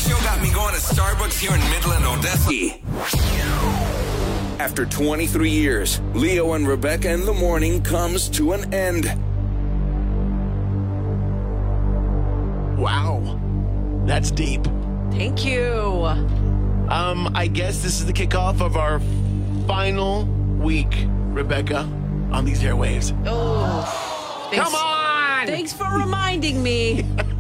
show got me going to Starbucks here in Midland, Odessa. After 23 years, Leo and Rebecca in the Morning comes to an end. Wow. That's deep. Thank you. I guess this is the kickoff of our final week, Rebecca, on these airwaves. Oh, Come on! Thanks for reminding me.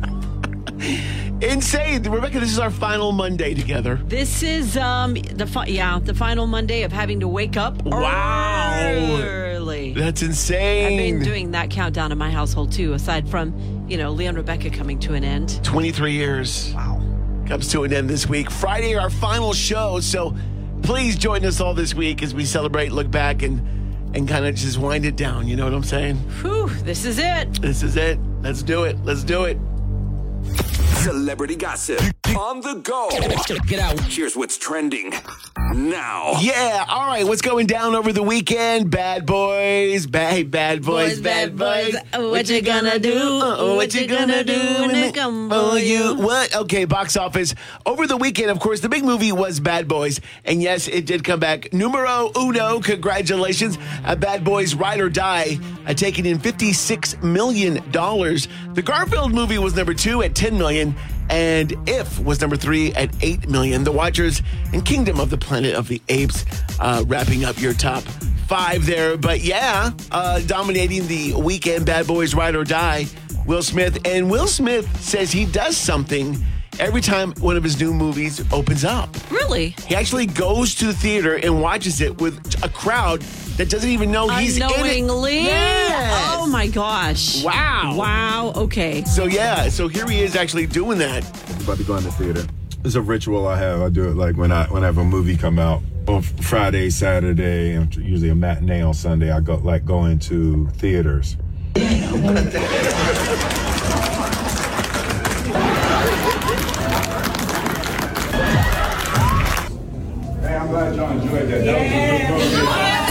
Insane. Rebecca, this is our final Monday together. This is the final Monday of having to wake up early. That's insane. I've been doing that countdown in my household too, aside from, Leo and Rebecca coming to an end. 23 years. Wow. Comes to an end this week. Friday, our final show. So please join us all this week as we celebrate, look back, and kind of just wind it down. You know what I'm saying? Whew, this is it. This is it. Let's do it. Let's do it. Celebrity gossip on the go. Get out. Here's what's trending now. Yeah. All right. What's going down over the weekend? Bad boys. Bad boys. What you gonna do? What you gonna do when they come for you? What? Okay, box office. Over the weekend, of course, the big movie was Bad Boys. And yes, it did come back. Numero uno. Congratulations. Bad Boys Ride or Die, taking in $56 million. The Garfield movie was number 2 at $10 million. And If was number 3 at $8 million. The Watchers and Kingdom of the Planet of the Apes wrapping up your top 5 there. But yeah, dominating the weekend, Bad Boys Ride or Die, Will Smith. And Will Smith says he does something every time one of his new movies opens up. Really? He actually goes to the theater and watches it with a crowd that doesn't even know he's in it. Unknowingly? Yes. Oh my gosh. Wow. Okay. So here he is actually doing that. I'm about to go in the theater. It's a ritual I have. I do it like when I have a movie come out on Friday, Saturday, and usually a matinee on Sunday. I go into theaters. Hey, I'm glad y'all enjoyed that. That was a good movie.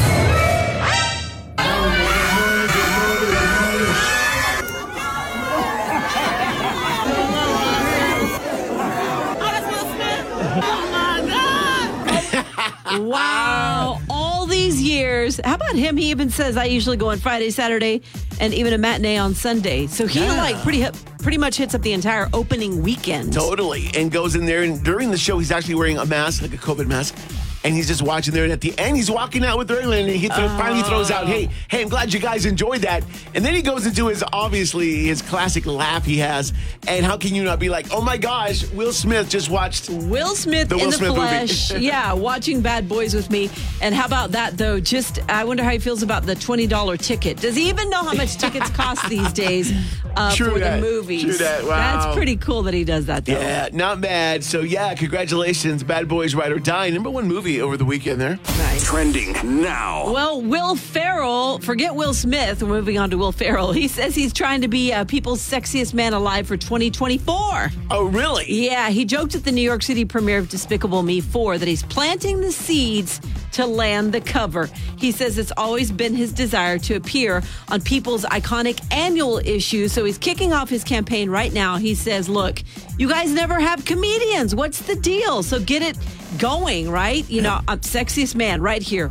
Wow. All these years. How about him? He even says, I usually go on Friday, Saturday, and even a matinee on Sunday. So he pretty much hits up the entire opening weekend. Totally. And goes in there, and during the show, he's actually wearing a mask, like a COVID mask. And he's just watching there, and at the end, he's walking out with her, and he finally throws out, hey, I'm glad you guys enjoyed that. And then he goes into his classic laugh he has. And how can you not be like, oh my gosh, Will Smith just watched Will Smith in the flesh. Yeah, watching Bad Boys with me. And how about that, though? I wonder how he feels about the $20 ticket. Does he even know how much tickets cost these days for the movies? True that. Wow. That's pretty cool that he does that, though. Yeah, not bad. So, yeah, congratulations, Bad Boys Ride or Die. Number 1 movie over the weekend there. Nice. Trending now. Well, Will Ferrell, forget Will Smith. We're moving on to Will Ferrell. He says he's trying to be people's sexiest man alive for 2024. Oh, really? Yeah, he joked at the New York City premiere of Despicable Me 4 that he's planting the seeds to land the cover. He says it's always been his desire to appear on People's iconic annual issue, so he's kicking off his campaign right now. He says, look, you guys never have comedians. What's the deal? So get it going, right? I'm sexiest man right here.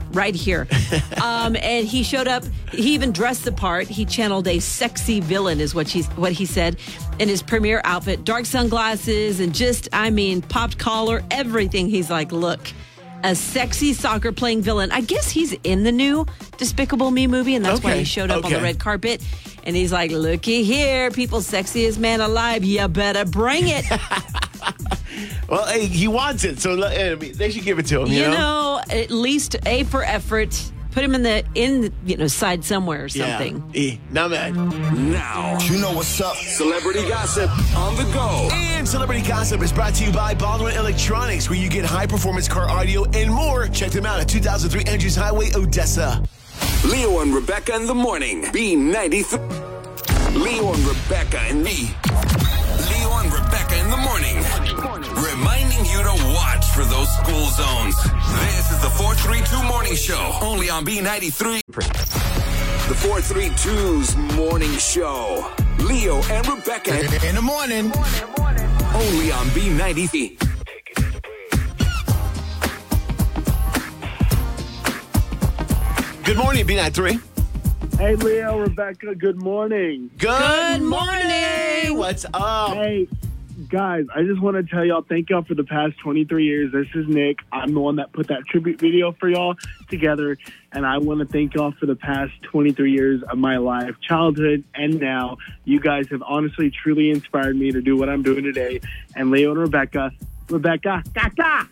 And he showed up. He even dressed the part. He channeled a sexy villain is what he said in his premiere outfit. Dark sunglasses and popped collar, everything. He's like, look, a sexy soccer playing villain. I guess he's in the new Despicable Me movie, and that's why he showed up on the red carpet. And he's like, looky here, people's sexiest man alive. You better bring it. Well, hey, he wants it, so they should give it to him. You know, at least A for effort. Put him in the side somewhere or something. Yeah, not bad. Now, you know what's up. Celebrity gossip on the go. And Celebrity Gossip is brought to you by Baldwin Electronics, where you get high-performance car audio and more. Check them out at 2003 Andrews Highway, Odessa. Leo and Rebecca in the morning. B93. Leo and Rebecca in me. Leo and Rebecca in the morning. Reminding you to watch for those school zones. This is the 432 Morning Show, only on B93. The 432's Morning Show. Leo and Rebecca in the morning. Only on B93. Good morning, B93. Hey, Leo, Rebecca, good morning. Good morning. What's up? Hey, guys, I just want to tell y'all, thank y'all for the past 23 years. This is Nick. I'm the one that put that tribute video for y'all together, and I want to thank y'all for the past 23 years of my life, childhood, and now. You guys have honestly, truly inspired me to do what I'm doing today. And Leo and Rebecca, Kaka!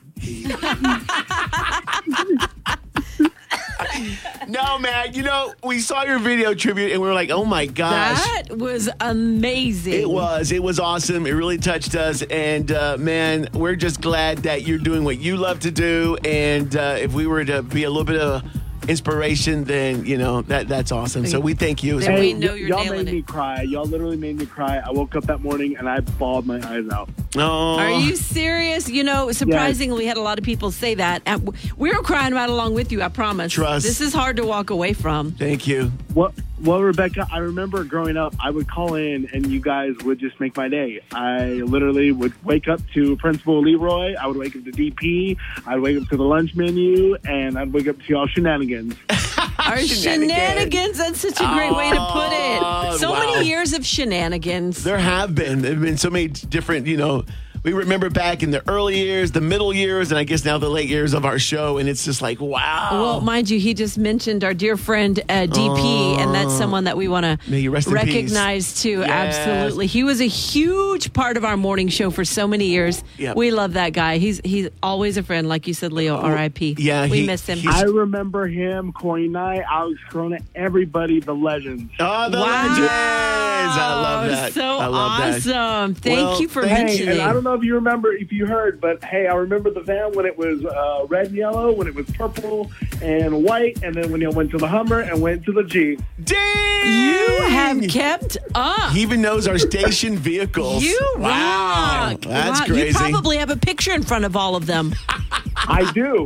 No, man. You know, we saw your video tribute and we were like, oh my gosh. That was amazing. It was awesome. It really touched us. And man, we're just glad that you're doing what you love to do. And if we were to be a little bit of inspiration, then, you know, that's awesome. So we thank you. Then we know you're y'all nailing made me it. cry. Y'all literally made me cry. I woke up that morning and I bawled my eyes out. Oh. Are you serious? You know, surprisingly, we had a lot of people say that. And we were crying right along with you, I promise. Trust. This is hard to walk away from. Thank you. Well, Rebecca, I remember growing up, I would call in and you guys would just make my day. I literally would wake up to Principal Leroy. I would wake up to DP. I'd wake up to the lunch menu, and I'd wake up to y'all shenanigans. Our shenanigans. That's such a great way to put it. So wow. many years of shenanigans. There have been so many different, you know, we remember back in the early years, the middle years, and I guess now the late years of our show. And it's just like, wow. Well, mind you, he just mentioned our dear friend DP, and that's someone that we want to May you rest in recognize too. Yes. Absolutely. He was a huge part of our morning show for so many years. Yep. We love that guy. He's always a friend, like you said, Leo, R.I.P. Yeah, we miss him. I remember him, Corey Knight, Alex Corona, everybody, the legends. Oh, the legends. I love that. So I love awesome. That. Thank you for Hey, mentioning. and I don't know if you remember, if you heard, but hey, I remember the van when it was red and yellow, when it was purple and white, and then when you went to the Hummer and went to the Jeep. Dang! You have kept up. He even knows our station vehicles. You wow. rock. That's Wow. crazy. You probably have a picture in front of all of them. I do.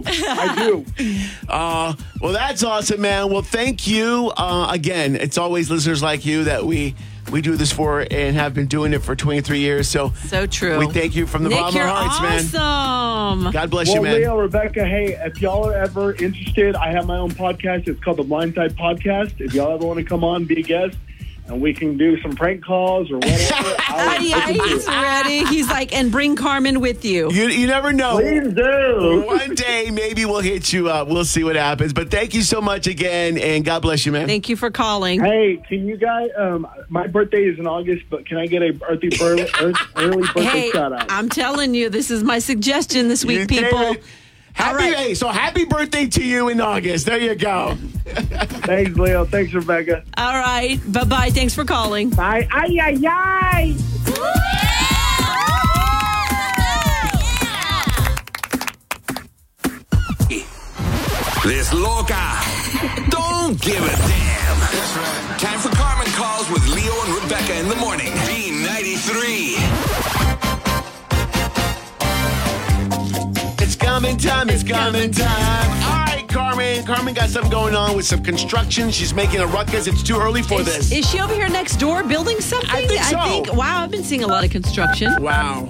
Well, that's awesome, man. Well, thank you. Again, it's always listeners like you that we do this for and have been doing it for 23 years. So true. We thank you from the Nick, bottom of you're our hearts, man. awesome. God bless Well, you, man. Leo, Rebecca, hey, if y'all are ever interested, I have my own podcast. It's called The Blindside Podcast. If y'all ever want to come on, be a guest, and we can do some prank calls or whatever. Yeah, he's ready. He's like, and bring Carmen with you. You never know. Please do. One day, maybe we'll hit you up. We'll see what happens. But thank you so much again, and God bless you, man. Thank you for calling. Hey, can you guys, my birthday is in August, but can I get a early birthday Hey, shout out? I'm telling you, this is my suggestion this week, You did people. it. So happy birthday to you in August. There you go. Thanks, Leo. Thanks, Rebecca. All right. Bye-bye. Thanks for calling. Bye. Ay, ay, ay. This loca don't give a damn. Time for Carmen Calls with Leo and Rebecca in the morning. B93. It's coming time. It's coming time. All right, Carmen. Carmen got something going on with some construction. She's making a ruckus. It's too early for this. Is she over here next door building something? I think so. Wow, I've been seeing a lot of construction. Wow.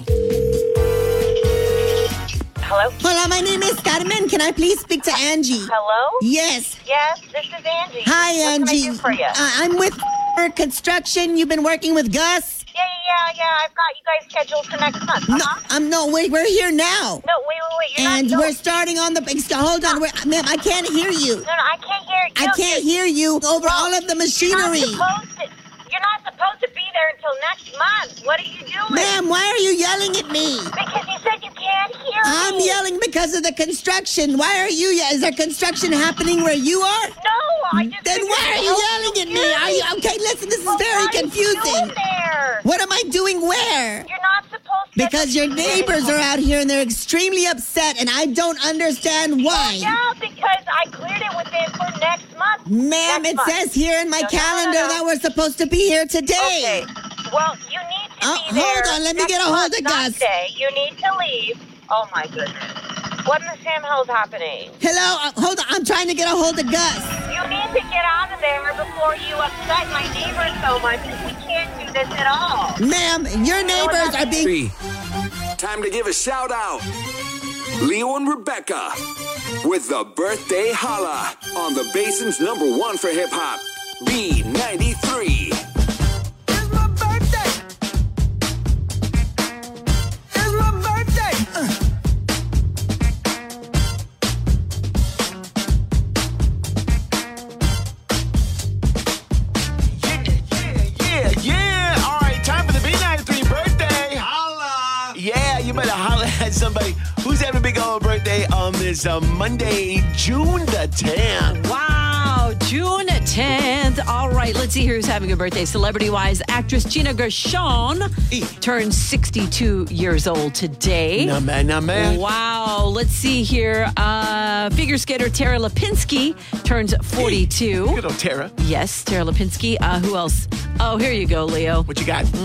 Hello? Hola, my name is Carmen. Can I please speak to Angie? Hello? Yes. Yes, this is Angie. Hi, What Angie. can I do for you? I'm with construction. You've been working with Gus? Yeah. I've got you guys scheduled for next month. No, we're here now. No, wait. You're And not we're starting on the... Hold on. Ma'am, I can't hear you. No, I can't hear you. I can't hear you over all of the machinery. You're not supposed to be there until next month. What are you doing? Ma'am, why are you yelling at me? Because you said you can't hear I'm me. yelling because of the construction. Why are you... Is there construction happening where you are? No, I just... Then why are you yelling at me? Are you... Okay, listen, this is very confusing. What are you doing there? What am I doing where? You're not supposed to... Because your neighbors are out here and they're extremely upset and I don't understand why. Yeah, because I cleared it with them for next month. Ma'am, Next it month. says here in my No. calendar that we're supposed to be here today. Okay. Well, you need to be there. Hold on, let me next get a hold month, of not Gus. today. You need to leave. Oh, my goodness. What in the Sam hell's happening? Hello, hold on, I'm trying to get a hold of Gus. You need to get out of there before you upset my neighbors so much. We can't do this at all. Ma'am, your neighbors are being... Time to give a shout out. Leo and Rebecca with the birthday holla on the Basin's #1 for hip hop, B93. It's my birthday. It's my birthday. Yeah. All right, time for the B93 birthday. Holla. Yeah, you better holla at somebody who's having a big old birthday on this Monday, June the 10th. Wow, June 10th. All right, let's see who's having a birthday. Celebrity-wise, actress Gina Gershon turns 62 years old today. Not bad. Wow, let's see here. Figure skater Tara Lipinski turns 42. Good old Tara. Yes, Tara Lipinski. Who else? Oh, here you go, Leo. What you got?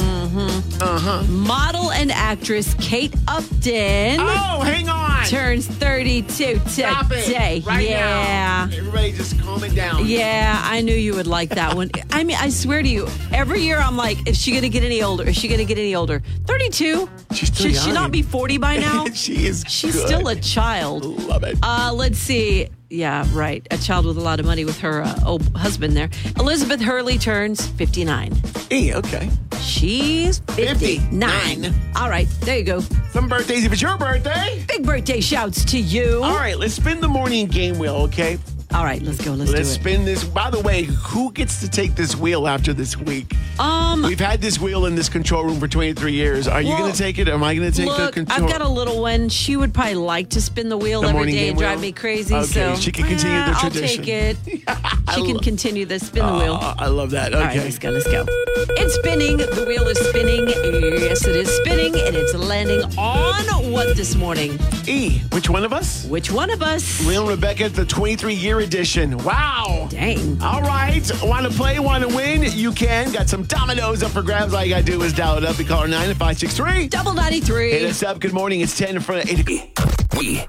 Model and actress Kate Upton. Oh, hang on. Turns 32 Stop today. it right yeah. now. Everybody just calm it down. Yeah, I knew you would like that one. I mean, I swear to you, every year I'm like, is she going to get any older? Is she going to get any older? 32? She's still Should young. she not be 40 by now? She's good. still a child. Love it. Let's see. Yeah, right. A child with a lot of money with her old husband there. Elizabeth Hurley turns 59. Hey, okay. She's 59. All right, there you go. Some birthdays, if it's your birthday. Big birthday shouts to you. All right, let's spin the morning game wheel, okay? All right, let's go. Let's do it. spin this. By the way, who gets to take this wheel after this week? We've had this wheel in this control room for 23 years. Are you going to take it? Or am I going to take the Look, control? I've got a little one. She would probably like to spin the wheel every morning day game and drive wheel? me crazy. Okay, so she can continue the I'll tradition. take it. She can continue the spin the wheel. I love that. Okay. All right, let's go. Let's go. It's spinning. The wheel is spinning. Yes, it is spinning, and it's landing on what this morning? E. Which one of us? Which one of us? Leo and Rebecca, the 23-year edition. Wow. Dang. All right. Want to play? Want to win? You can. Got some dominoes up for grabs. All you got to do is dial it up. We call her 9-563. Double 93. Hit us up. Good morning. It's 10 in front of 8. We.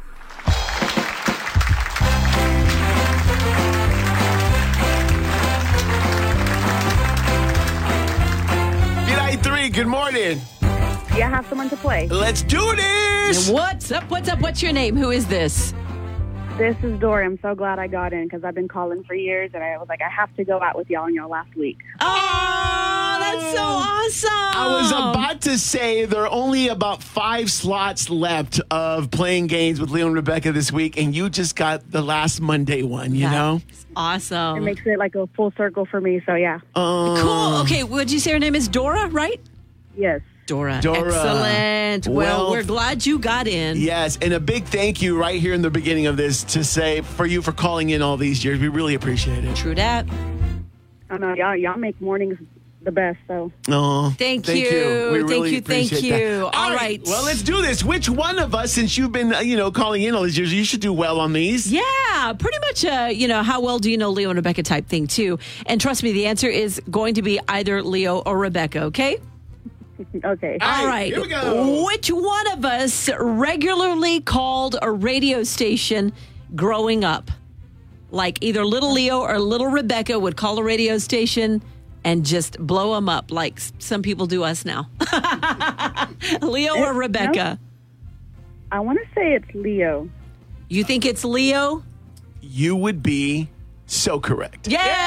B93, good morning. Yeah, I have someone to play. Let's do this. What's up? What's up? What's your name? Who is this? This is Dory. I'm so glad I got in because I've been calling for years, and I was like, I have to go out with y'all on your last week. Oh, that's so awesome. I was about to say there are only about 5 slots left of playing games with Leo and Rebecca this week, and you just got the last Monday one, you know? Awesome. It makes it like a full circle for me, so yeah. Cool. Okay, would you say her name is Dora, right? Yes. Dora. Dora. Excellent. Well, we're glad you got in. Yes, and a big thank you right here in the beginning of this to say for you for calling in all these years. We really appreciate it. True that. I know y'all make mornings the best, so. Oh, Thank you. you. We really Thank appreciate you. that. All right. Well, let's do this. Which one of us, since you've been, calling in all these years, you should do well on these. Yeah, pretty much, how well do you know Leo and Rebecca type thing, too. And trust me, the answer is going to be either Leo or Rebecca, okay? Okay. All right. Here we go. Which one of us regularly called a radio station growing up? Like either little Leo or little Rebecca would call a radio station and just blow them up like some people do us now. Leo or Rebecca? I want to say it's Leo. You think it's Leo? You would be so correct.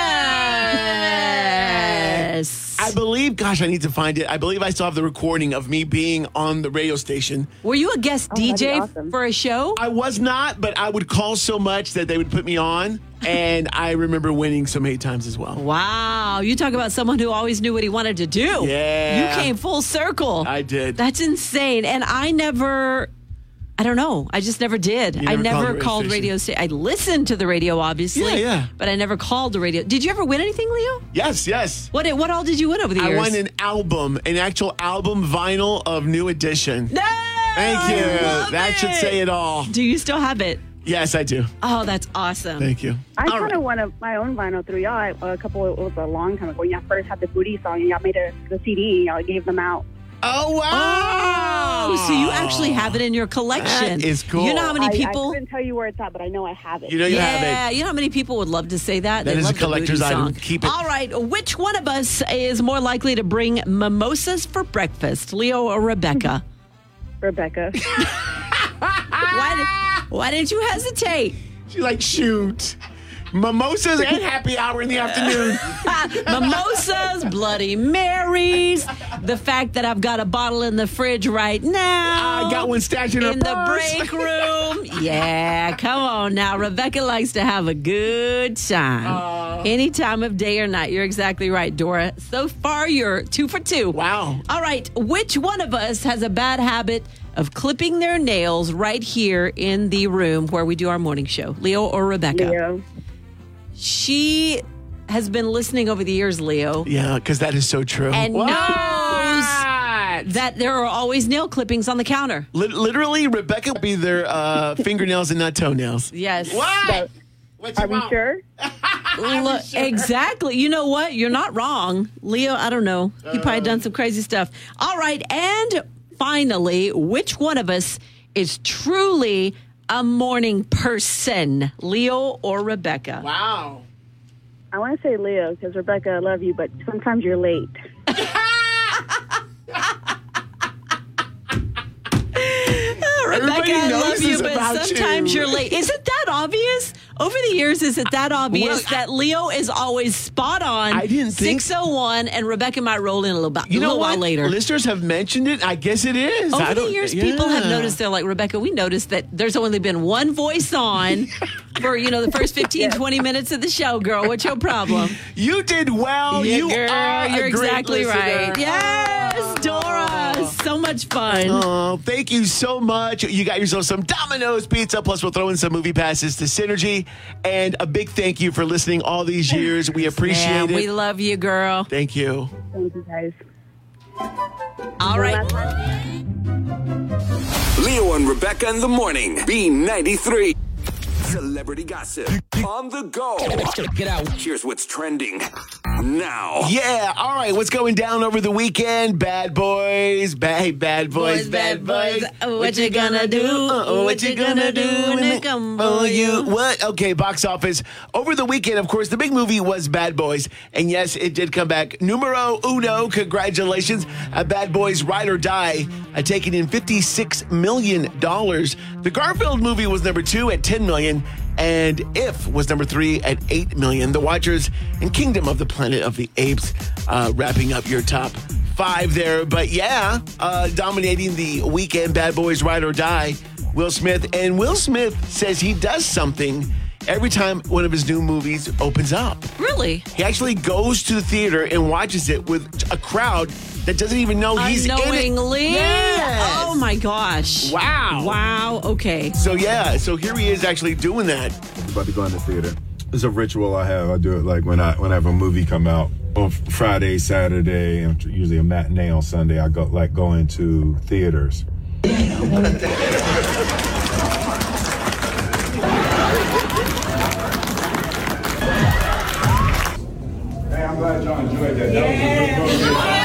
Yes. I believe, gosh, I need to find it. I believe I still have the recording of me being on the radio station. Were you a guest that'd be DJ awesome. for a show? I was not, but I would call so much that they would put me on. And I remember winning so many times as well. Wow. You talk about someone who always knew what he wanted to do. Yeah. You came full circle. I did. That's insane. And I don't know. I just never did. You I never never called radio station. I listened to the radio, obviously. Yeah. But I never called the radio. Did you ever win anything, Leo? Yes. What all did you win over the years? I won an actual album vinyl of New Edition. No! Thank you. I love That should it. say it all. Do you still have it? Yes, I do. Oh, that's awesome. Thank you. I kind of won my own vinyl through y'all. It was a long time ago when y'all first had the Booty song and y'all made the CD and y'all gave them out. Oh, wow. Oh, so you actually have it in your collection. That is cool. You know how many I people... couldn't tell you where it's at, but I know I have it. You know you have Yeah, it. you know how many people would love to say that? That They is a love the collector's Booty item. song. Keep it. All right, which one of us is more likely to bring mimosas for breakfast, Leo or Rebecca? Rebecca. Why didn't you hesitate? She's like, shoot. Mimosas and happy hour in the afternoon. Mimosas, Bloody Marys, the fact that I've got a bottle in the fridge right now. I got one stashed in her the purse. break room. Yeah, come on now. Rebecca likes to have a good time. Any time of day or night. You're exactly right, Dora. So far, you're 2 for 2. Wow. All right. Which one of us has a bad habit of clipping their nails right here in the room where we do our morning show? Leo or Rebecca? Leo. She has been listening over the years, Leo. Yeah, because that is so true. And knows that there are always nail clippings on the counter. Literally, Rebecca will be their fingernails and not toenails. Yes. What? Are we sure? Look, exactly. You know what? You're not wrong. Leo, I don't know. He probably done some crazy stuff. All right. And finally, which one of us is truly a morning person, Leo or Rebecca? Wow. I want to say Leo because, Rebecca, I love you, but sometimes you're late. Rebecca, I love you, but about sometimes you. you're late. Is it that obvious? Over the years, is it that obvious that Leo is always spot on? I didn't think 6:01, and Rebecca might roll in a little You know while what? later. Listeners have mentioned it. I guess it is. Over the years, people have noticed. They're like, Rebecca, we noticed that there's only been one voice on for the first 15, 20 minutes of the show, girl. What's your problem? You did well. Yeah, you girl, are you're a great exactly listener. right. Yes, Dora. So much fun. Oh, thank you so much. You got yourself some Domino's pizza, plus we'll throw in some movie passes to Synergy. And a big thank you for listening all these years. We appreciate it. We love you, girl. Thank you. Thank you, guys. All right. Leo and Rebecca in the morning. B93. Celebrity gossip on the go. Get out. Here's what's trending now. Yeah, all right. What's going down over the weekend? Bad boys. Bad boys. What you gonna do? What you gonna do when they come for you? What? Okay, box office. Over the weekend, of course, the big movie was Bad Boys. And yes, it did come back. Numero uno. Congratulations. Bad Boys Ride or Die, taking in $56 million. The Garfield movie was number 2 at $10 million. And If was number 3 at $8 million. The Watchers and Kingdom of the Planet of the Apes wrapping up your top 5 there. But yeah, dominating the weekend, Bad Boys Ride or Die, Will Smith. And Will Smith says he does something every time one of his new movies opens up. Really? He actually goes to the theater and watches it with a crowd that doesn't even know he's in it. Unknowingly? Yes. Oh my gosh. Wow. Okay. So here he is actually doing that. I'm about to go in the theater. It's a ritual I have. I do it like when I have a movie come out on Friday, Saturday, and usually a matinee on Sunday. I go into theaters. Hey, I'm glad y'all enjoyed that. That was a good program.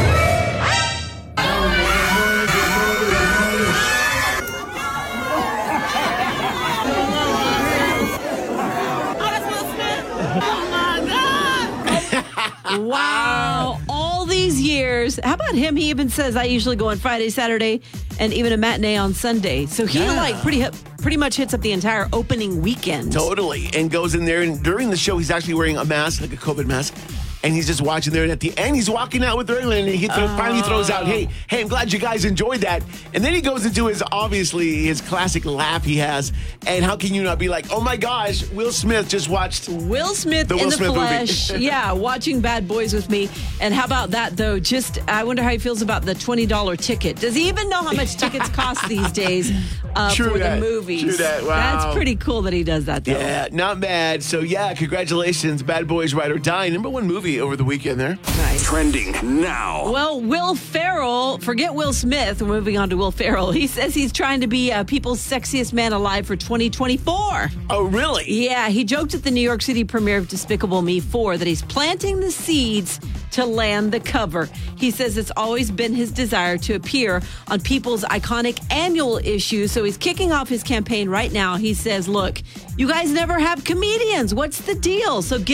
Wow. All these years. How about him? He even says, I usually go on Friday, Saturday, and even a matinee on Sunday. So he pretty much hits up the entire opening weekend. Totally. And goes in there, and during the show, he's actually wearing a mask, like a COVID mask. And he's just watching there, and at the end, he's walking out with her, and he finally throws out, hey, I'm glad you guys enjoyed that. And then he goes into his classic laugh he has. And how can you not be like, oh my gosh, Will Smith just watched Will Smith in the flesh. Yeah, watching Bad Boys with me. And how about that, though? I wonder how he feels about the $20 ticket. Does he even know how much tickets cost these days for the movies? True that. Wow. That's pretty cool that he does that, though. Yeah, not bad. So, yeah, congratulations, Bad Boys Ride or Die. #1 movie over the weekend there. Nice. Trending now. Well, Will Ferrell, forget Will Smith. We're moving on to Will Ferrell. He says he's trying to be people's sexiest man alive for 2024. Oh, really? Yeah, he joked at the New York City premiere of Despicable Me 4 that he's planting the seeds to land the cover. He says it's always been his desire to appear on People's iconic annual issue, so he's kicking off his campaign right now. He says, look, you guys never have comedians. What's the deal? So get it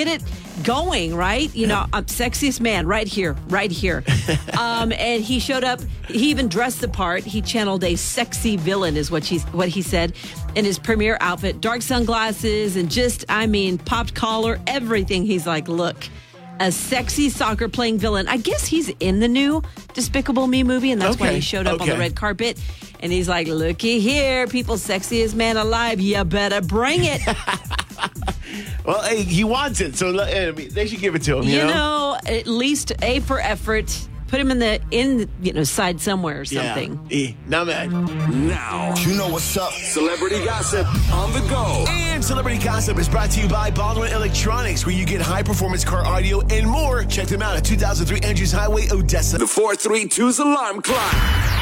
going, right? You know, I'm sexiest man right here. And he showed up. He even dressed the part. He channeled a sexy villain, is what he said, in his premiere outfit. Dark sunglasses and popped collar, everything. He's like, look, a sexy soccer playing villain. I guess he's in the new Despicable Me movie, and that's why he showed up on the red carpet. And he's like, looky here, people's sexiest man alive. You better bring it. Well, hey, he wants it, so they should give it to him. You know, at least A for effort. Put him in the side somewhere or something. Yeah. Not bad. Now, you know what's up. Celebrity gossip on the go. And Celebrity Gossip is brought to you by Baldwin Electronics, where you get high-performance car audio and more. Check them out at 2003 Andrews Highway, Odessa. The 432's alarm clock.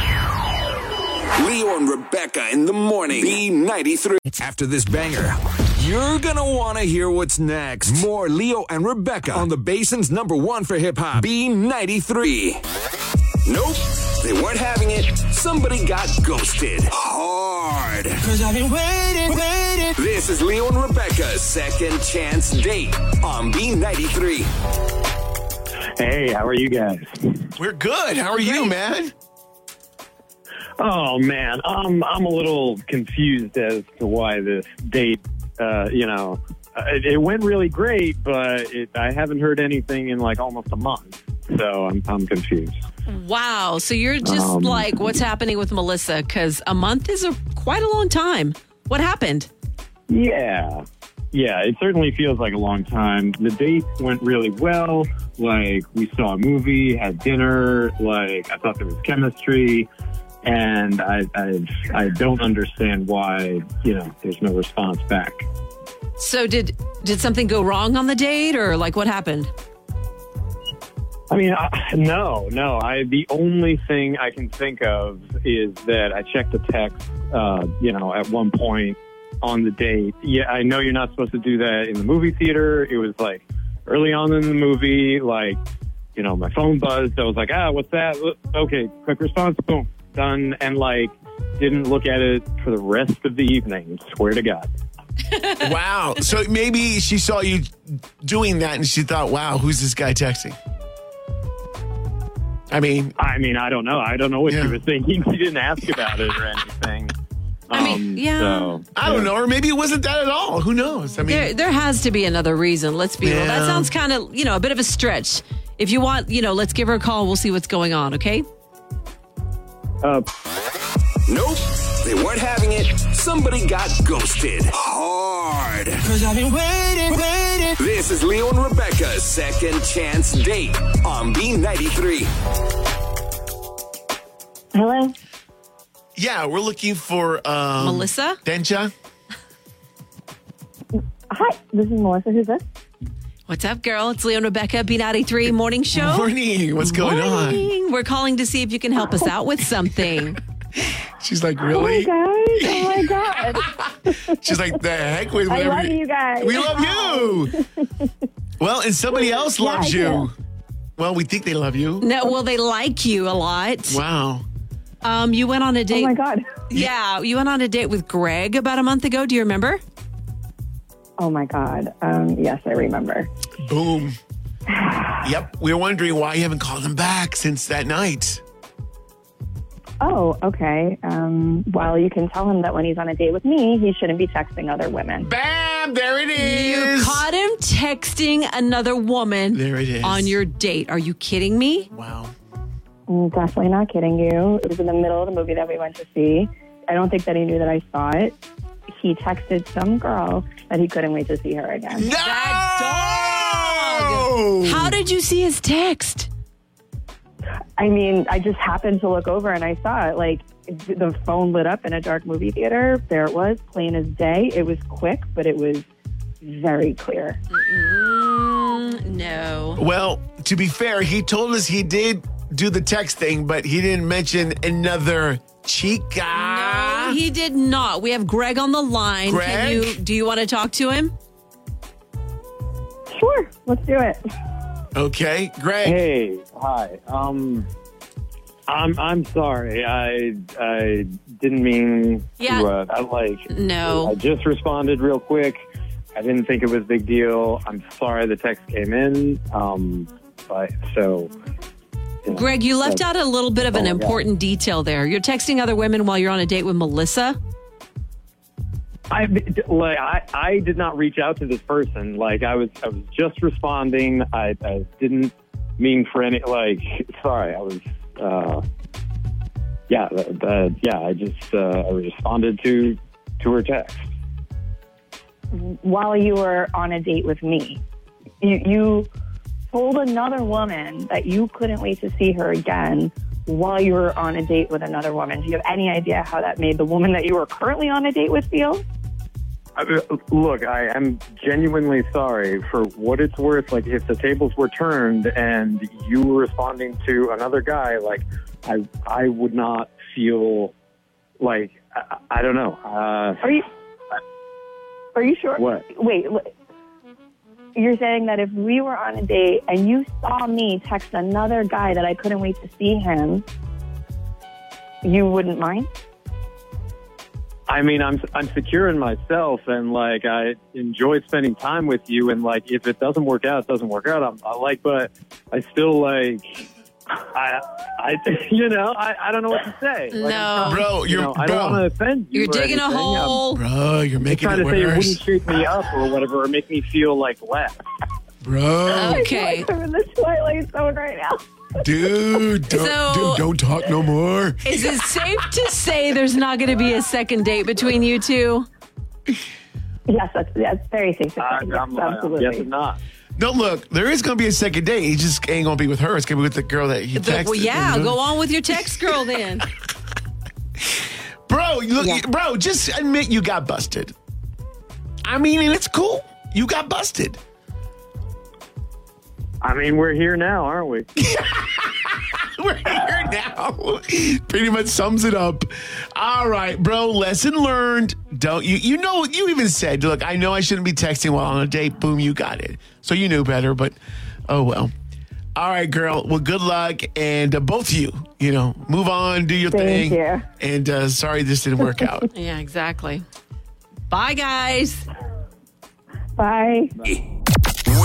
Leo and Rebecca in the morning. B93. After this banger, you're gonna want to hear what's next. More Leo and Rebecca on the Basin's #1 for hip-hop. B93. Nope, they weren't having it. Somebody got ghosted. Hard. 'Cause I've been waiting. This is Leo and Rebecca's second chance date on B93. Hey, how are you guys? We're good. How are you, man? Oh, man, I'm a little confused as to why this date, it went really great, but I haven't heard anything in like almost a month, so I'm confused. Wow, so you're just like, what's happening with Melissa? Because a month is quite a long time. What happened? Yeah, it certainly feels like a long time. The date went really well. Like, we saw a movie, had dinner, like, I thought there was chemistry. And I don't understand why, there's no response back. So did something go wrong on the date, or like what happened? I mean, no. The only thing I can think of is that I checked the text, at one point on the date. Yeah, I know you're not supposed to do that in the movie theater. It was like early on in the movie, like, my phone buzzed. I was like, what's that? Okay, quick response, boom. Done, and like didn't look at it for the rest of the evening. Swear to God. Wow. So maybe she saw you doing that and she thought, wow, who's this guy texting? I mean, I don't know. I don't know what she was thinking. She didn't ask about it or anything. So, I don't know. Or maybe it wasn't that at all. Who knows? I mean, there has to be another reason. Let's be real. That sounds kind of, a bit of a stretch. If you want, let's give her a call. We'll see what's going on. Okay. Nope, they weren't having it. Somebody got ghosted. Hard. 'Cause I've been waiting. This is Leo and Rebecca's second chance date on B93. Hello? Yeah, we're looking for Melissa? Dencha. Hi, this is Melissa. Who's this? What's up, girl? It's Leo and Rebecca, B93 Morning Show. Morning. What's going on? We're calling to see if you can help us out with something. She's like, really? Oh, my God. She's like, the heck with I love you guys. We love you. Well, and somebody else loves you. Well, we think they love you. No, well, they like you a lot. Wow. You went on a date. Oh, my God. Yeah, you went on a date with Greg about a month ago. Do you remember? Oh, my God. Yes, I remember. Boom. Yep. We were wondering why you haven't called him back since that night. Oh, okay. Well, you can tell him that when he's on a date with me, he shouldn't be texting other women. Bam! There it is. You caught him texting another woman there it is. On your date. Are you kidding me? Wow. I'm definitely not kidding you. It was in the middle of the movie that we went to see. I don't think that he knew that I saw it. He texted some girl that he couldn't wait to see her again. No! That dog! How did you see his text? I mean, I just happened to look over and I saw it. Like, the phone lit up in a dark movie theater. There it was, plain as day. It was quick, but it was very clear. No. Well, to be fair, he told us he did do the text thing, but he didn't mention another chica. No, he did not. We have Greg on the line. Greg? Do you want to talk to him? Sure, let's do it. Okay, Greg. Hey, hi. I'm sorry. I didn't mean Yeah. to. No. I just responded real quick. I didn't think it was a big deal. I'm sorry the text came in. Greg, you left out a little bit of an important detail there. You're texting other women while you're on a date with Melissa? I did not reach out to this person. Like, I was just responding. I didn't mean for any, sorry. I was, I responded to her text. While you were on a date with me, you told another woman that you couldn't wait to see her again while you were on a date with another woman. Do you have any idea how that made the woman that you were currently on a date with feel? Look, I am genuinely sorry. For what it's worth, like, if the tables were turned and you were responding to another guy, like, I would not feel like, I don't know. Are you sure? What? Wait, you're saying that if we were on a date and you saw me text another guy that I couldn't wait to see him, you wouldn't mind? I mean, I'm secure in myself, and like, I enjoy spending time with you, and like, if it doesn't work out, it doesn't work out. But I still like, I don't know what to say. Like, No, bro, I don't want to offend you. You're digging a hole. Bro, you're making trying it to say it worse. wouldn't shake me up or whatever, or make me feel like less. Bro. Okay. I'm in the Twilight Zone right now. Dude, don't talk no more. Is it safe to say there's not going to be a second date between you two? Yes, that's very safe to say. Yes, absolutely. Yes, it's not. No, look, there is going to be a second date. He just ain't going to be with her. It's going to be with the girl that he texted. Well, yeah, go on with your text girl then. Bro, bro, just admit you got busted. I mean, and it's cool. You got busted. I mean, we're here now, aren't we? We're here now. Pretty much sums it up. All right, bro, lesson learned. Don't you even said, look, I know I shouldn't be texting while on a date. Boom, you got it. So you knew better, but oh well. All right, girl. Well, good luck. And both of you, move on, do your thing. Thank you. And sorry this didn't work out. Yeah, exactly. Bye, guys. Bye.